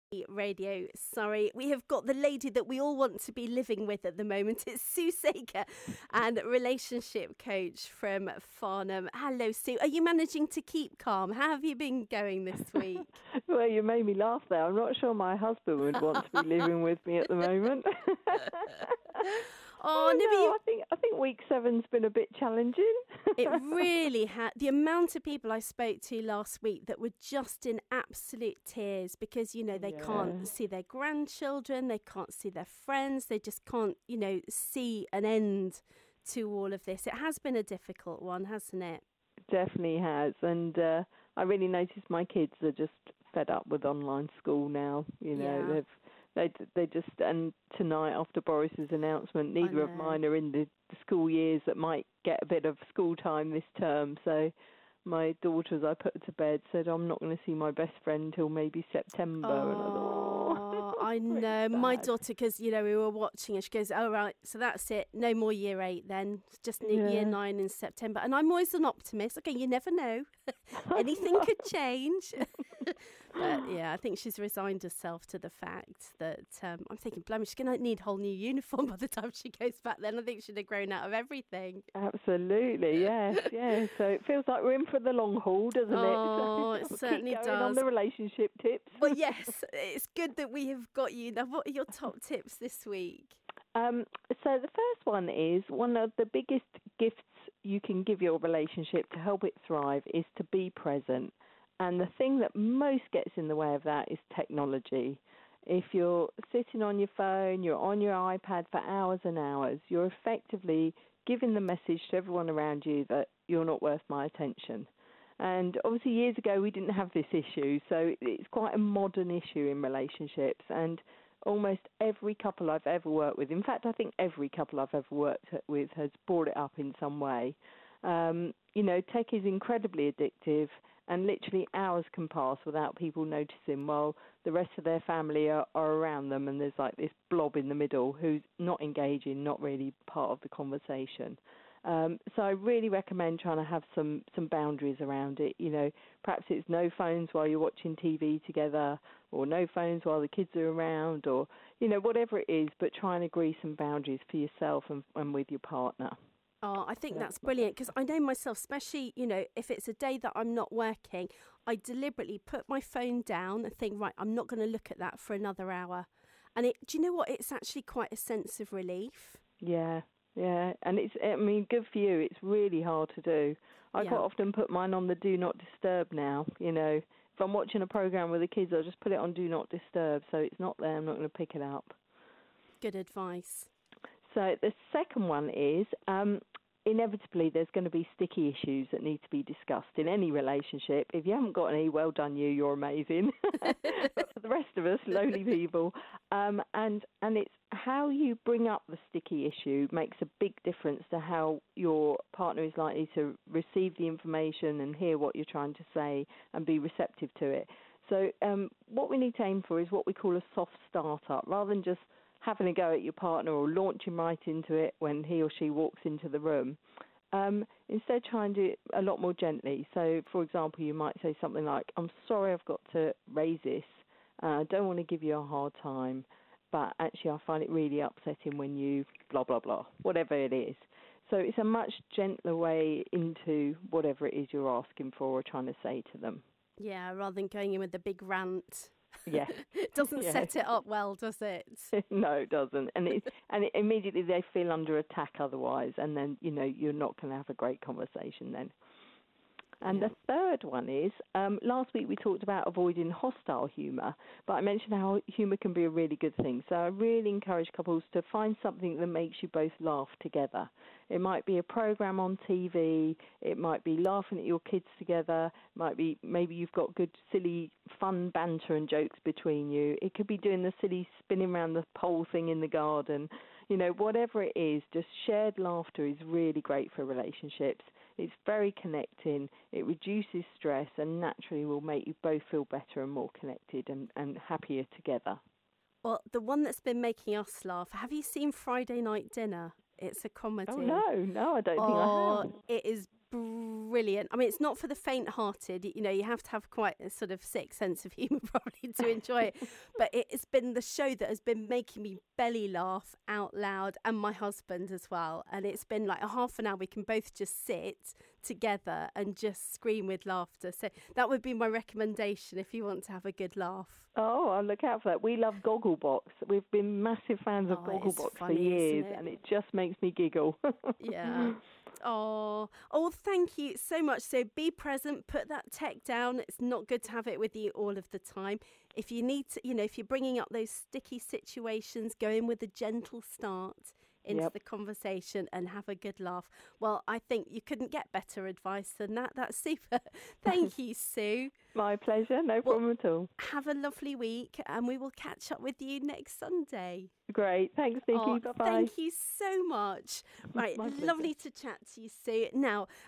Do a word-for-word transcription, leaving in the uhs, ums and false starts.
Radio. Sorry, we have got the lady that we all want to be living with at the moment. It's Sue Saker, and relationship coach from Farnham. Hello, Sue. Are you managing to keep calm? How have you been going this week? Well, you made me laugh there. I'm not sure my husband would want to be living with me at the moment. Oh, no, no, you... I think I think week seven's been a bit challenging. It really had. The amount of people I spoke to last week that were just in absolute tears because, you know, they Yeah. can't see their grandchildren, they can't see their friends, they just can't, you know, see an end to all of this. It has been a difficult one, hasn't it? Definitely has, and uh, I really noticed my kids are just fed up with online school now. You know, Yeah. they've they they just and tonight after Boris's announcement, neither of know. mine are in the, the school years that might get a bit of school time this term. So my daughter, as I put her to bed, said, "I'm not going to see my best friend till maybe September." Oh, and I thought, oh, I know. really My sad. daughter, because, you know, we were watching and she goes, oh, right, so that's it. No more year eight then. It's just Yeah. year nine in September. And I'm always an optimist. Okay, you never know. Anything could change. But, yeah, I think she's resigned herself to the fact that um, I'm thinking, blimey, she's going to need a whole new uniform by the time she goes back then. I think she'd have grown out of everything. Absolutely, yes, yes. So it feels like we're in for the long haul, doesn't Oh, it? it So certainly keep going on does. the relationship tips. Well, yes, it's good that we have got you. Now, what are your top tips this week? Um, so the first one is one of the biggest gifts you can give your relationship to help it thrive is to be present. And the thing that most gets in the way of that is technology. If you're sitting on your phone, you're on your iPad for hours and hours, you're effectively giving the message to everyone around you that you're not worth my attention. And obviously years ago we didn't have this issue, so it's quite a modern issue in relationships. And almost every couple I've ever worked with, in fact I think every couple I've ever worked with has brought it up in some way. Um, you know, tech is incredibly addictive, and literally hours can pass without people noticing while the rest of their family are, are around them, and there's like this blob in the middle who's not engaging, not really part of the conversation. Um, so I really recommend trying to have some, some boundaries around it. You know, perhaps it's no phones while you're watching T V together, or no phones while the kids are around, or, you know, whatever it is, but try and agree some boundaries for yourself and, and with your partner. Oh, I think that's brilliant because I know myself, especially, you know, if it's a day that I'm not working, I deliberately put my phone down and think, right, I'm not going to look at that for another hour. And it, do you know what? It's actually quite a sense of relief. Yeah, yeah. And it's, I mean, good for you. It's really hard to do. I Yeah. quite often put mine on the do not disturb now, you know. If I'm watching a program with the kids, I'll just put it on do not disturb. So it's not there. I'm not going to pick it up. Good advice. So the second one is, um, inevitably there's going to be sticky issues that need to be discussed in any relationship. If you haven't got any, well done you, you're amazing. But for the rest of us, lowly people, um, and and it's how you bring up the sticky issue makes a big difference to how your partner is likely to receive the information and hear what you're trying to say and be receptive to it. So um, what we need to aim for is what we call a soft start-up, rather than just having a go at your partner or launching right into it when he or she walks into the room. Um, instead, try and do it a lot more gently. So, for example, you might say something like, I'm sorry I've got to raise this. Uh, I don't want to give you a hard time, but actually I find it really upsetting when you blah, blah, blah, whatever it is. So it's a much gentler way into whatever it is you're asking for or trying to say to them. Yeah, rather than going in with the big rant. Yeah. It doesn't Yeah. set it up well, does it? No, it doesn't. And it, and it, immediately they feel under attack otherwise, and then, you know, you're not going to have a great conversation then. And Yeah. the third one is, um, last week we talked about avoiding hostile humour, but I mentioned how humour can be a really good thing. So I really encourage couples to find something that makes you both laugh together. It might be a programme on T V, it might be laughing at your kids together, it might be maybe you've got good, silly, fun banter and jokes between you. It could be doing the silly spinning around the pole thing in the garden. You know, whatever it is, just shared laughter is really great for relationships. It's very connecting, it reduces stress, and naturally will make you both feel better and more connected and, and happier together. Well, the one that's been making us laugh, have you seen Friday Night Dinner? It's a comedy. Oh, no, no, I don't think I Oh, have. it is brilliant. brilliant. I mean, it's not for the faint-hearted. You know, you have to have quite a sort of sick sense of humour probably to enjoy it. But it's been the show that has been making me belly laugh out loud, and my husband as well. And it's been like a half an hour we can both just sit together and just scream with laughter. So that would be my recommendation if you want to have a good laugh. Oh, I'll look out for that. We love Gogglebox. We've been massive fans of Oh, it's Gogglebox for funny, years, isn't it? and it just makes me giggle. Yeah. Oh, oh, thank you so much. So be present, put that tech down. It's not good to have it with you all of the time. If you need to, you know, if you're bringing up those sticky situations, go in with a gentle start into Yep. the conversation and have a good laugh. Well, I think you couldn't get better advice than that. That's super. Thank you, Sue. My pleasure. No Well- problem at all. Have a lovely week, and we will catch up with you next Sunday. Great. Thanks, Nikki. Oh, Bye-bye. thank you so much. Right, My pleasure. lovely to chat to you, Sue. Now,